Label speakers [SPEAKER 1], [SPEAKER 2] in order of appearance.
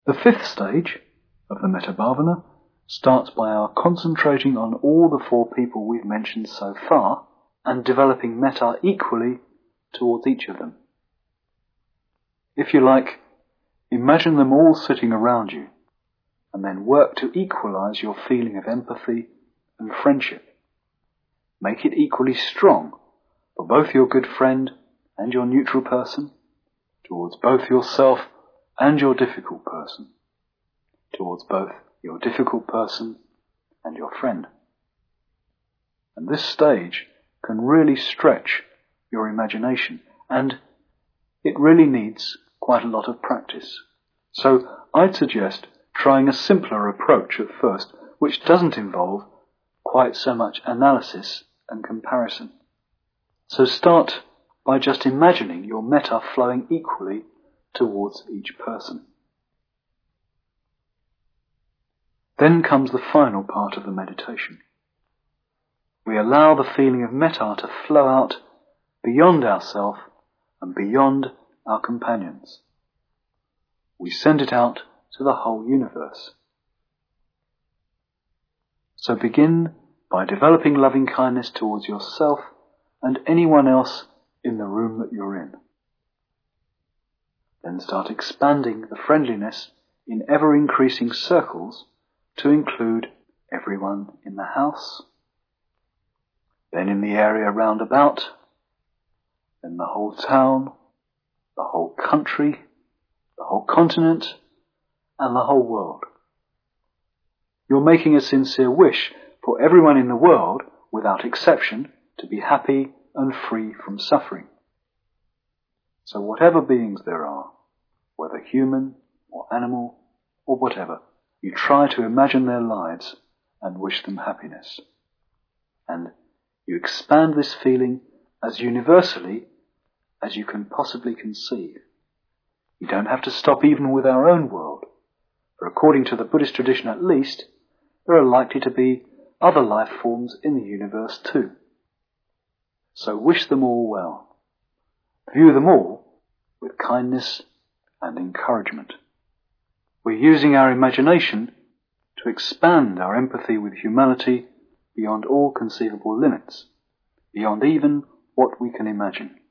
[SPEAKER 1] The fifth stage of the Metta Bhavana starts by our concentrating on all the four people we've mentioned so far and developing metta equally towards each of them. If you like, imagine them all sitting around you and then work to equalize your feeling of empathy and friendship. Make it equally strong for both your good friend and your neutral person, towards both yourself and your difficult person, towards both your difficult person and your friend. And this stage can really stretch your imagination, and it really needs quite a lot of practice. So I'd suggest trying a simpler approach at first, which doesn't involve quite so much analysis and comparison. So start by just imagining your metta flowing equally towards each person. Then comes the final part of the meditation. We allow the feeling of metta to flow out beyond ourself and beyond our companions. We send it out to the whole universe. So begin by developing loving kindness towards yourself and anyone else in the room that you're in. Then start expanding the friendliness in ever-increasing circles to include everyone in the house, then in the area round about, then the whole town, the whole country, the whole continent, and the whole world. You're making a sincere wish for everyone in the world, without exception, to be happy and free from suffering. So whatever beings there are, whether human or animal or whatever, you try to imagine their lives and wish them happiness. And you expand this feeling as universally as you can possibly conceive. You don't have to stop even with our own world, for according to the Buddhist tradition at least, there are likely to be other life forms in the universe too. So wish them all well. View them all with kindness and encouragement. We're using our imagination to expand our empathy with humanity beyond all conceivable limits, beyond even what we can imagine.